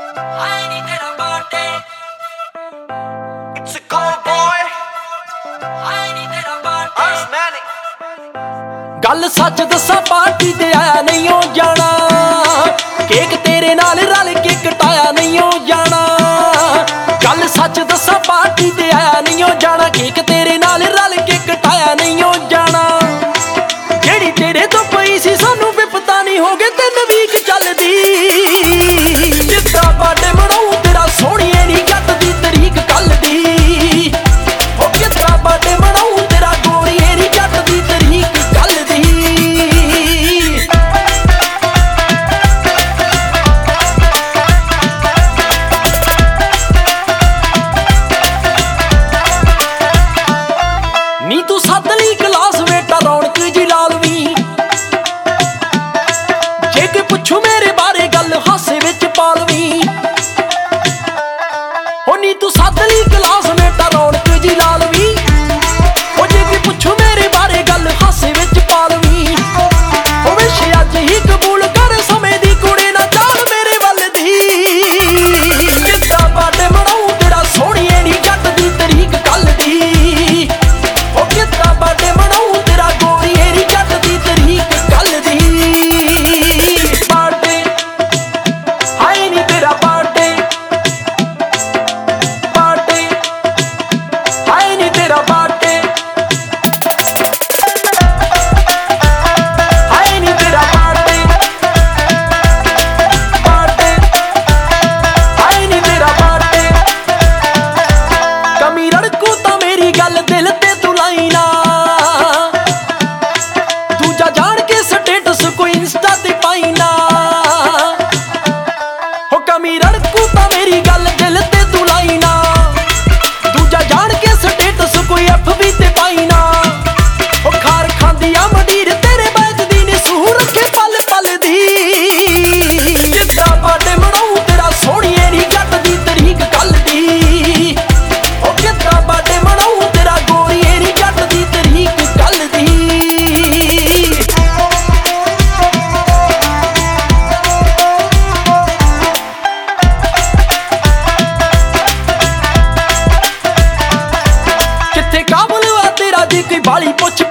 I need that body. It's a cold boy. I need that body. Osmanic. ਗੱਲ ਸੱਚ ਦੱਸਾਂ party ਤੇ ਆਇਆ ਨਹੀਂ ਹੋ ਜਾਣਾ, ਕੇਕ ਤੇਰੇ ਨਾਲ ਰਲ ਕੇ ਕਟਾਇਆ ਨਹੀਂ ਹੋ ਜਾਣਾ। ਗੱਲ ਸੱਚ ਦੱਸਾਂ ਪਾਰਟੀ ਤੇ ਆਇਆ ਨਹੀਂ ਹੋ ਜਾਣਾ, ਕੇਕ ਤੇਰੇ ਨਾਲ ਰਲ ਕੇ ਕਟਾਇਆ ਨਹੀਂ ਹੋ ਜਾਣਾ। ਜਿਹੜੀ ਤੇਰੇ ਤੋਂ ਪਈ ਸੀ ਸਾਨੂੰ ਵੀ ਪਤਾ ਨਹੀਂ ਹੋ ਗਏ 3 ਵੀਕ ਚੱਲਦੀ। ਜਿੱਦਾਂ ਬਰਥਡੇ ਮਨਾਉ ਤੇਰਾ ਸੋਹਣੀਏ ਨਹੀਂ ਕੱਟਦੀ ਤਰੀਕ ਕੱਲ ਦੀ। ਉਹ ਕਿੱਦਾਂ ਬਰਥਡੇ ਮਨਾਉ ਤੇਰਾ ਗੋਰੀਏ ਨਹੀਂ ਕੱਟਦੀ ਤਰੀਕ ਕੱਲ ਦੀ। ਨੀ ਤੂੰ ਸੱਦ ਲਈ ਕਲਾਸ ਵੇਟਾ ਰੌਣਕ ਜੀ ਲਾ ਲਵੀਂ, ਜੇ ਕੋਈ ਪੁੱਛੂ ਮੇਰੇ ਬਾਰੇ ਗੱਲ ਹਾਸੇ ਵਿੱਚ ਪਾ ਲਵੀਂ। ਹੋ ਨੀ ਤੂੰ ਸੱਦ ਲਈ ਕਲਾਸ ਵੇਟਾ ਰੌਣਕ ਜੀ ਲਾ ਲਵੀਂ, ਉਹ ਜੇ ਕੋਈ ਪੁੱਛੂ ਮੇਰੇ ਬਾਰੇ ਗੱਲ ਹਾਸੇ ਵਿੱਚ ਪਾ ਲਵੀਂ। ਉਹ ਵਿਸ਼ ਅੱਜ ਹੀ ਕਬੂਲ ਕਰ ਸਮੇਂ ਦੀ ਕੁੜੀ ਨਾ ਜਾਣ ਮੇਰੇ ਵੱਲ ਦੀ। ਜਿੱਦਾਂ ਬਰਥਡੇ ਮਨਾਉ ਤੇਰਾ ਸੋਹਣੀਏ ਨਹੀਂ ਕੱਟਦੀ ਤਰੀਕ ਕੱਲ ਦੀ। ਉਹ ਕਿੱਦਾਂ ਬਰਥਡੇ ਮਨਾਉ ਤੇਰਾ ਗੋਰੀਏ ਨਹੀਂ ਕੱਟਦੀ ਤਰੀਕ ਕੱਲ ਦੀ। ਬਰਥਡੇ ਹਾਏ ਨੀ ਤੇਰਾ ਬਰਥਡੇ, ਬਰਥਡੇ ਹਾਏ ਨੀ ਤੇਰਾ ਬਰਥਡੇ, ਹਾਏ ਨੀ ਤੇਰਾ ਬਰਥਡੇ, ਬਰਥਡੇ ਹਾਏ ਨੀ ਤੇਰਾ ਬਰਥਡੇ। ਕਮੀ ਰੜਕੂ ਤਾਂ ਮੇਰੀ ਗੱਲ ਦਿਲ ਤੇ ਤੂੰ ਲਾਈ ਨਾ, ਦੂਜਾ ਜਾਣ ਕੇ ਸਟੇਟਸ ਕੋਈ ਇੰਸਟਾ ਤੇ ਪਾਈ ਨਾ। ਹੋ ਕਮੀ ਰੜਕੂ ਤਾਂ ਮੇਰੀ ਗੱਲ ਦਿਲ ਤੇ ਤੂੰ ਲਾਈ ਨਾ, ਦੂਜਾ ਜਾਣ ਕੇ ਸਟੇਟਸ ਕੋਈ FB ਤੇ ਪਾਈ ਨਾ। ਉਹ ਖਾਰ ਖਾਂਦੀ ਆ ਮੰਡੀਰ ਤੇਰੇ ਬੈਜਦੀ ਨੀ ਸੂਹ ਰੱਖੇ ਪਲ ਪਲ ਦੀ। ਜਿੱਦਾਂ ਬਰਥਡੇ ਮਨਾਉ ਤੇਰਾ ਸੋਹਣੀਏ ਨਹੀਂ ਕੱਟਦੀ ਤਰੀਕ ਕੱਲ ਦੀ। ਉਹ ਕਿੱਦਾਂ ਬਰਥਡੇ ਮਨਾਉ ਤੇਰਾ ਗੋਰੀਏ ਨਹੀਂ ਕੱਟਦੀ ਤਰੀਕ ਕੱਲ ਦੀ। ਕਿੱਥੇ ਕਾਬਲ ਆ ਤੇਰਾ ਜੀ ਕੋਈ ਬਾਲੀ ਪੁੱਛ